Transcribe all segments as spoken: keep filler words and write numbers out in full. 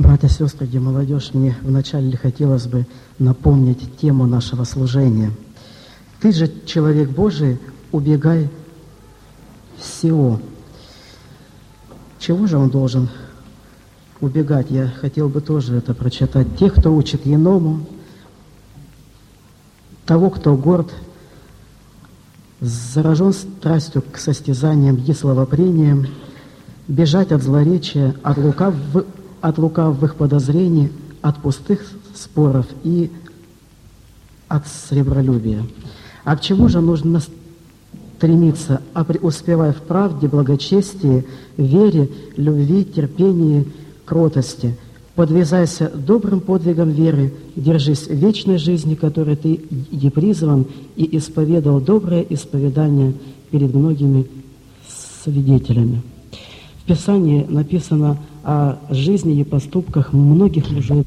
Братья и сестры, где молодежь, мне вначале хотелось бы напомнить тему нашего служения. Ты же, человек Божий, убегай всего. Чего же он должен убегать? Я хотел бы тоже это прочитать. Тех, кто учит иному, того, кто горд, заражен страстью к состязаниям и словопрениям, бежать от злоречия, от лукав, от лукавых подозрений, от пустых споров и от сребролюбия. А к чему же нужно стремиться, а преуспевая в правде, благочестии, вере, любви, терпении, кротости? Подвязайся добрым подвигом веры, держись вечной жизни, которой ты и призван, и исповедал доброе исповедание перед многими свидетелями. В Писании написано о жизни и поступках многих мужей,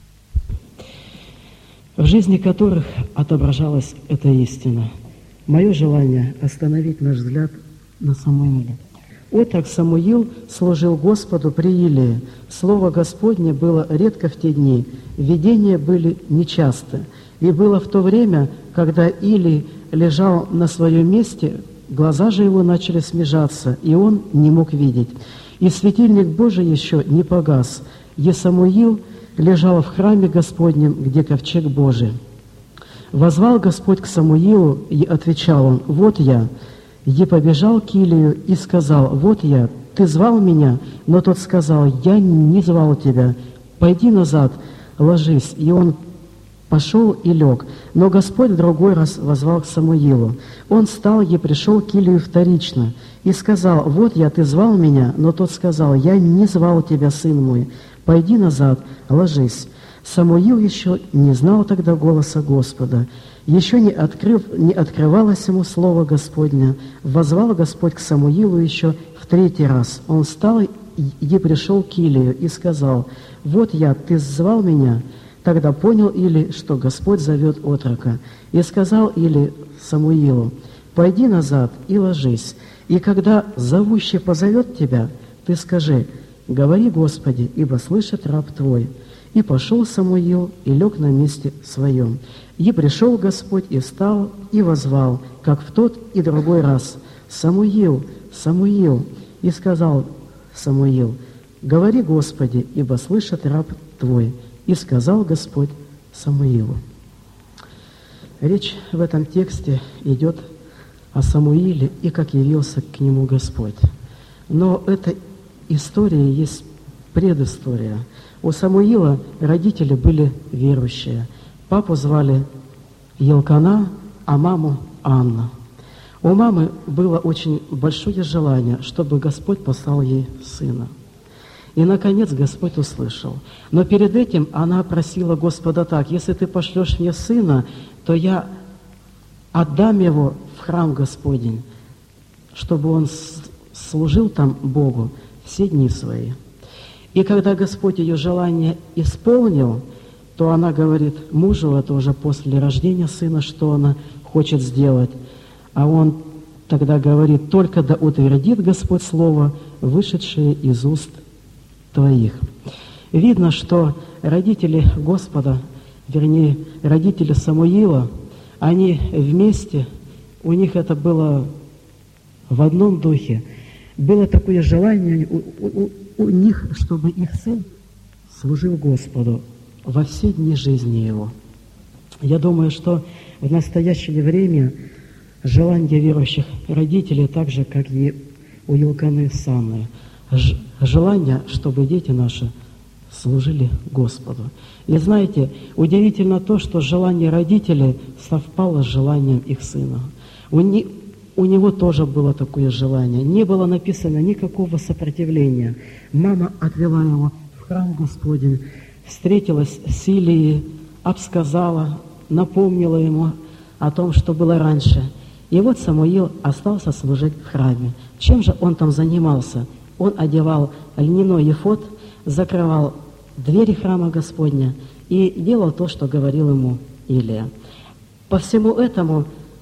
в жизни которых отображалась эта истина. Мое желание остановить наш взгляд на Самуиле. Отрок Самуил служил Господу при Илии. Слово Господне было редко в те дни, видения были нечасты. И было в то время, когда Илий лежал на своем месте, глаза же его начали смежаться, и он не мог видеть. И светильник Божий еще не погас, и Самуил лежал в храме Господнем, где ковчег Божий. Возвал Господь к Самуилу, и отвечал он: «Вот я». И побежал к Илию и сказал: «Вот я, ты звал меня?» Но тот сказал: «Я не звал тебя, пойди назад, ложись». И он пошел и лег. Но Господь в другой раз возвал к Самуилу. Он встал и пришел к Илию вторично и сказал: «Вот я, ты звал меня?» Но тот сказал: «Я не звал тебя, сын мой, пойди назад, ложись». Самуил еще не знал тогда голоса Господа, еще не, открыв, не открывалось ему слово Господне. Воззвал Господь к Самуилу еще в третий раз. Он встал и, и пришел к Илию и сказал: «Вот я, ты звал меня?» Тогда понял Или, что Господь зовет отрока. И сказал Или Самуилу: «Пойди назад и ложись, и когда зовущий позовет тебя, ты скажи: говори, Господи, ибо слышит раб твой». И пошел Самуил и лег на месте своем. И пришел Господь, и встал, и возвал, как в тот и другой раз: «Самуил, Самуил!» И сказал Самуил: «Говори, Господи, ибо слышит раб твой». И сказал Господь Самуилу. Речь в этом тексте идет о Самуиле и как явился к нему Господь. Но эта история есть предыстория. У Самуила родители были верующие. Папу звали Елкана, а маму Анна. У мамы было очень большое желание, чтобы Господь послал ей сына. И, наконец, Господь услышал. Но перед этим она просила Господа так: «Если ты пошлешь мне сына, то я отдам его в храм Господень, чтобы он служил там Богу все дни свои». И когда Господь ее желание исполнил, то она говорит мужу, это уже после рождения сына, что она хочет сделать. А он тогда говорит: «Только да утвердит Господь слово, вышедшее из уст твоих». Видно, что родители Господа, вернее, родители Самуила, они вместе, у них это было в одном духе. Было такое желание у, у, у них, чтобы их сын служил Господу во все дни жизни его. Я думаю, что в настоящее время желание верующих родителей, так же, как и у Елканы с Анной, желание, чтобы дети наши служили Господу. И знаете, удивительно то, что желание родителей совпало с желанием их сына. У, не, у него тоже было такое желание. Не было написано никакого сопротивления. Мама отвела его в храм Господень, встретилась с Илией, обсказала, напомнила ему о том, что было раньше. И вот Самуил остался служить в храме. Чем же он там занимался? Он одевал льняной ефод, закрывал двери храма Господня и делал то, что говорил ему Илия. По всему этому,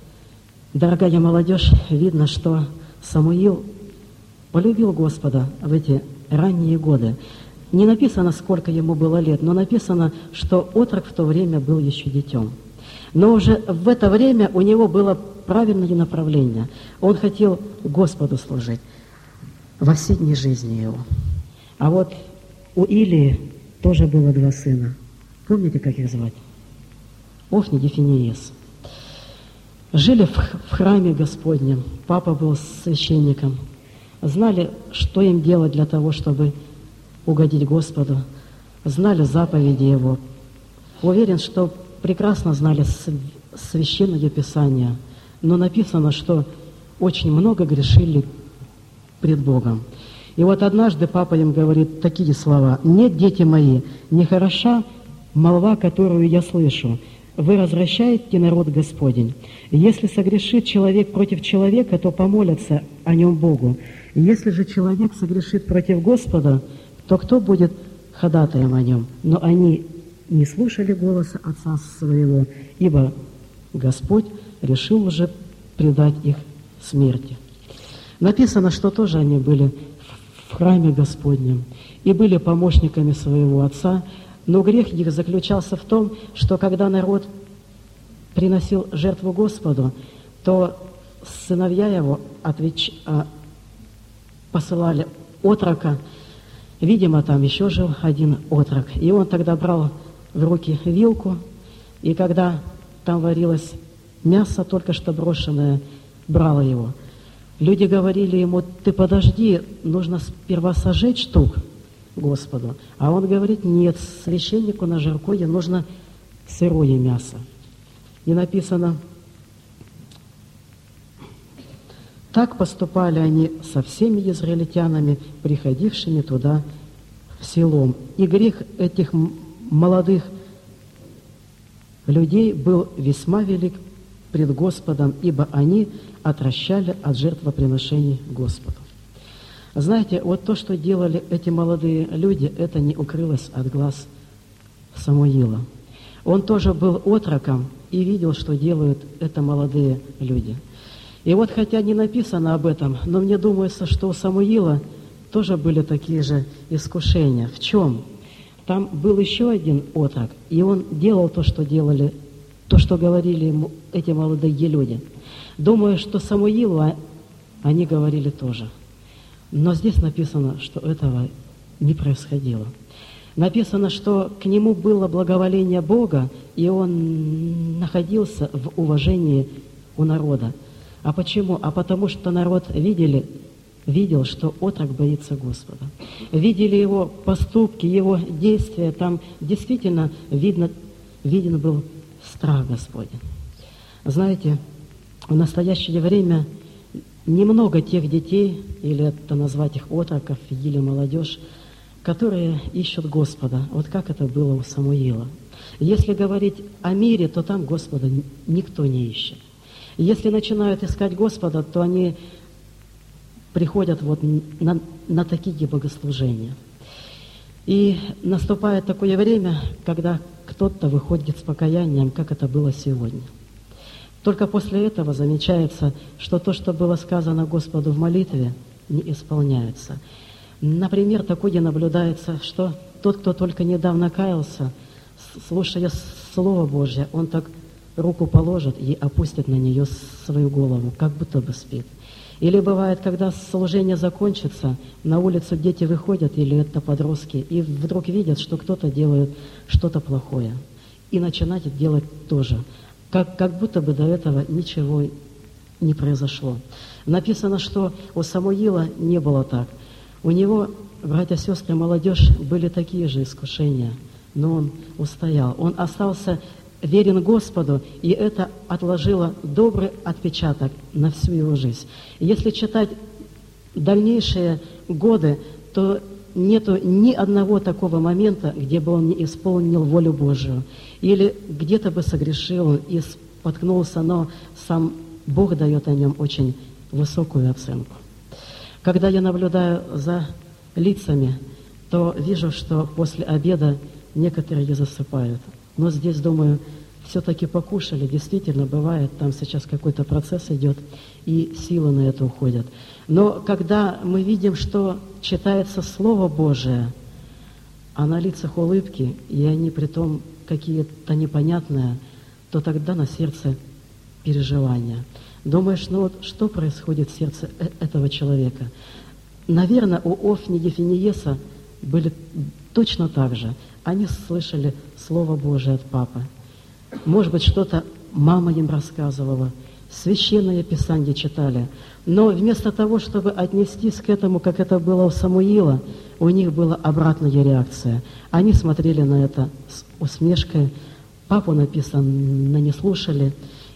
дорогая молодежь, видно, что Самуил полюбил Господа в эти ранние годы. Не написано, сколько ему было лет, но написано, что отрок в то время был еще детем. Но уже в это время у него было правильное направление. Он хотел Господу служить во всей дни жизни его. А вот у Илии тоже было два сына. Помните, как их звать? Офни и Финиес. Жили в, в храме Господнем. Папа был священником. Знали, что им делать для того, чтобы угодить Господу. Знали заповеди Его. Уверен, что прекрасно знали священное Писание. Но написано, что очень много грешили пред Богом. И вот однажды папа им говорит такие слова: «Нет, дети мои, нехороша молва, которую я слышу. Вы развращаете народ Господень. Если согрешит человек против человека, то помолятся о нем Богу. Если же человек согрешит против Господа, то кто будет ходатаем о нем? Но они не слушали голоса отца своего, ибо Господь решил уже предать их смерти». Написано, что тоже они были в храме Господнем и были помощниками своего отца, но грех их заключался в том, что когда народ приносил жертву Господу, то сыновья его отвеч... посылали отрока. Видимо, там еще жил один отрок. И он тогда брал в руки вилку, и когда там варилось мясо, только что брошенное, брал его. Люди говорили ему: «Ты подожди, нужно сперва сожечь штук Господу». А он говорит: «Нет, священнику на жаркое нужно сырое мясо». И написано: «Так поступали они со всеми израильтянами, приходившими туда в селом. И грех этих молодых людей был весьма велик пред Господом, ибо они отвращали от жертвоприношений Господу». Знаете, вот то, что делали эти молодые люди, это не укрылось от глаз Самуила. Он тоже был отроком и видел, что делают это молодые люди. И вот, хотя не написано об этом, но мне думается, что у Самуила тоже были такие же искушения. В чем? Там был еще один отрок, и он делал то, что делали, то, что говорили ему эти молодые люди. Думаю, что Самуилу они говорили тоже. Но здесь написано, что этого не происходило. Написано, что к нему было благоволение Бога, и он находился в уважении у народа. А почему? А потому что народ видели, видел, что отрок боится Господа. Видели его поступки, его действия. Там действительно видно, виден был страх Господень. Знаете, в настоящее время немного тех детей, или это назвать их отроков, или молодежь, которые ищут Господа. Вот как это было у Самуила. Если говорить о мире, то там Господа никто не ищет. Если начинают искать Господа, то они приходят вот на, на такие богослужения. И наступает такое время, когда кто-то выходит с покаянием, как это было сегодня. Только после этого замечается, что то, что было сказано Господу в молитве, не исполняется. Например, такое наблюдается, что тот, кто только недавно каялся, слушая Слово Божье, он так руку положит и опустит на нее свою голову, как будто бы спит. Или бывает, когда служение закончится, на улицу дети выходят, или это подростки, и вдруг видят, что кто-то делает что-то плохое, и начинают делать тоже. Как, как будто бы до этого ничего не произошло. Написано, что у Самуила не было так. У него, братья, сестры, молодежь, были такие же искушения, но он устоял. Он остался верен Господу, и это отложило добрый отпечаток на всю его жизнь. И если читать дальнейшие годы, то нету ни одного такого момента, где бы он не исполнил волю Божию, или где-то бы согрешил и споткнулся, но сам Бог дает о нем очень высокую оценку. Когда я наблюдаю за лицами, то вижу, что после обеда некоторые засыпают. Но здесь, думаю, все-таки покушали. Действительно, бывает, там сейчас какой-то процесс идет, и силы на это уходят. Но когда мы видим, что читается Слово Божие, а на лицах улыбки, и они притом какие-то непонятные, то тогда на сердце переживания. Думаешь, ну вот что происходит в сердце этого человека? Наверное, у Офни и Финиеса были точно так же. Они слышали Слово Божие от папы. Может быть, что-то мама им рассказывала, Священное Писание читали. Но вместо того, чтобы отнестись к этому, как это было у Самуила, у них была обратная реакция. Они смотрели на это с усмешкой, папу, написано, не слушали.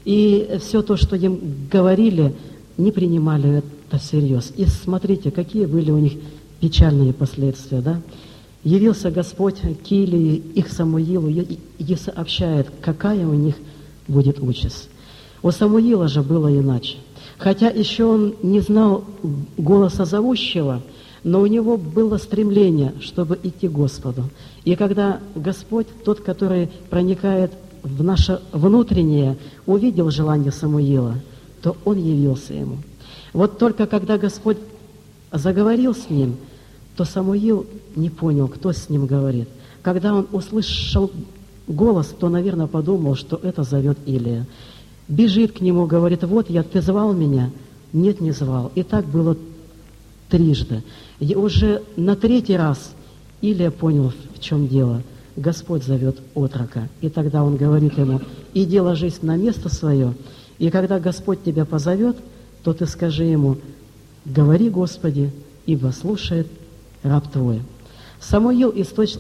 И все то, что им говорили, не принимали это всерьез. И смотрите, какие были у них печальные последствия, да? Явился Господь к Илии и к Самуилу и сообщает, какая у них будет участь. У Самуила же было иначе. Хотя еще он не знал голоса зовущего, но у него было стремление, чтобы идти к Господу. И когда Господь, тот, который проникает в наше внутреннее, увидел желание Самуила, то он явился ему. Вот только когда Господь заговорил с ним, то Самуил не понял, кто с ним говорит. Когда он услышал голос, то, наверное, подумал, что это зовет Илия. Бежит к нему, говорит: вот я, ты звал меня? Нет, не звал. И так было трижды. И уже на третий раз Илия понял, в чем дело. Господь зовет отрока. И тогда он говорит ему: иди ложись на место свое, и когда Господь тебя позовет, то ты скажи ему: говори, Господи, ибо слушает раб твой. Самуил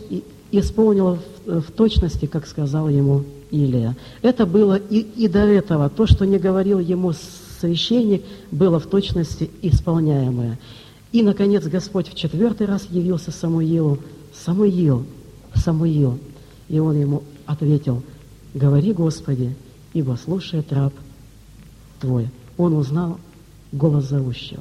исполнил в, в точности, как сказал ему Илия. Это было и, и до этого. То, что не говорил ему священник, было в точности исполняемое. И, наконец, Господь в четвертый раз явился Самуилу. Самуил, Самуил. И он ему ответил: говори, Господи, ибо слушает раб твой. Он узнал голос зовущего.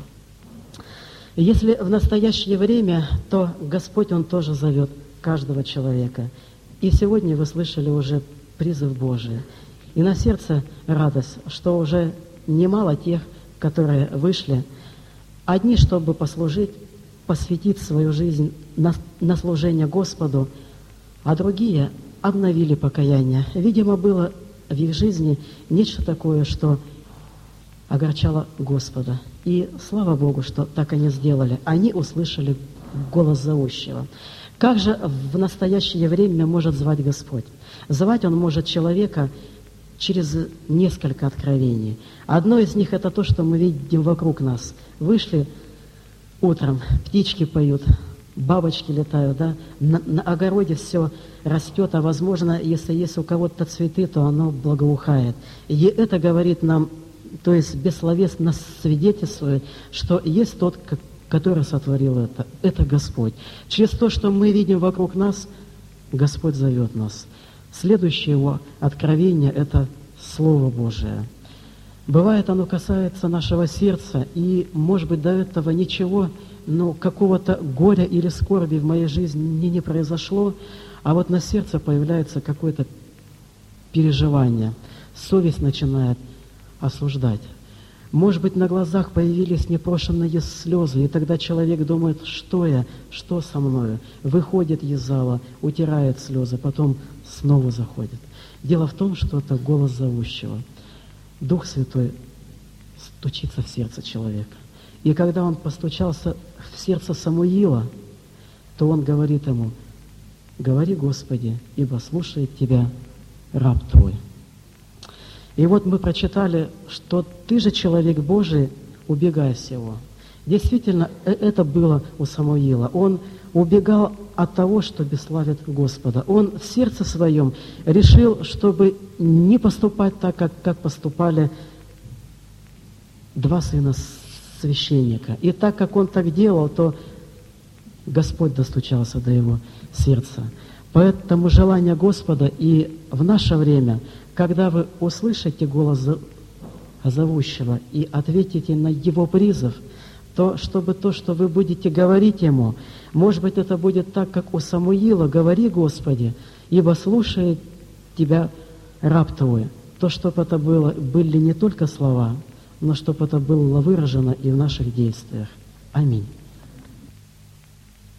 Если в настоящее время, то Господь, Он тоже зовет каждого человека. И сегодня вы слышали уже призыв Божий. И на сердце радость, что уже немало тех, которые вышли, одни, чтобы послужить, посвятить свою жизнь на, на служение Господу, а другие обновили покаяние. Видимо, было в их жизни нечто такое, что огорчало Господа. И слава Богу, что так они сделали. Они услышали голос зовущего. Как же в настоящее время может звать Господь? Звать Он может человека через несколько откровений. Одно из них — это то, что мы видим вокруг нас. Вышли утром, птички поют, бабочки летают, да? на, на огороде все растет, а возможно, если есть у кого-то цветы, то оно благоухает. И это говорит нам, то есть бессловесно свидетельствует, что есть тот, который сотворил это. Это Господь. Через то, что мы видим вокруг нас, Господь зовет нас. Следующее Его откровение — это Слово Божие. Бывает, оно касается нашего сердца, и, может быть, до этого ничего, но какого-то горя или скорби в моей жизни не, не произошло, а вот на сердце появляется какое-то переживание. Совесть начинает осуждать. Может быть, на глазах появились непрошенные слезы, и тогда человек думает: что я, что со мною? Выходит из зала, утирает слезы, потом снова заходит. Дело в том, что это голос зовущего. Дух Святой стучится в сердце человека. И когда он постучался в сердце Самуила, то он говорит ему: говори, Господи, ибо слушает тебя раб твой. И вот мы прочитали, что ты же, человек Божий, убегай всего. Действительно, это было у Самуила. Он убегал от того, что бесславит Господа. Он в сердце своем решил, чтобы не поступать так, как, как поступали два сына священника. И так как он так делал, то Господь достучался до его сердца. Поэтому желание Господа и в наше время, когда вы услышите голос зовущего и ответите на его призыв, то чтобы то, что вы будете говорить ему, может быть, это будет так, как у Самуила: говори, Господи, ибо слушает тебя раб твой. То, чтобы это было, были не только слова, но чтобы это было выражено и в наших действиях. Аминь.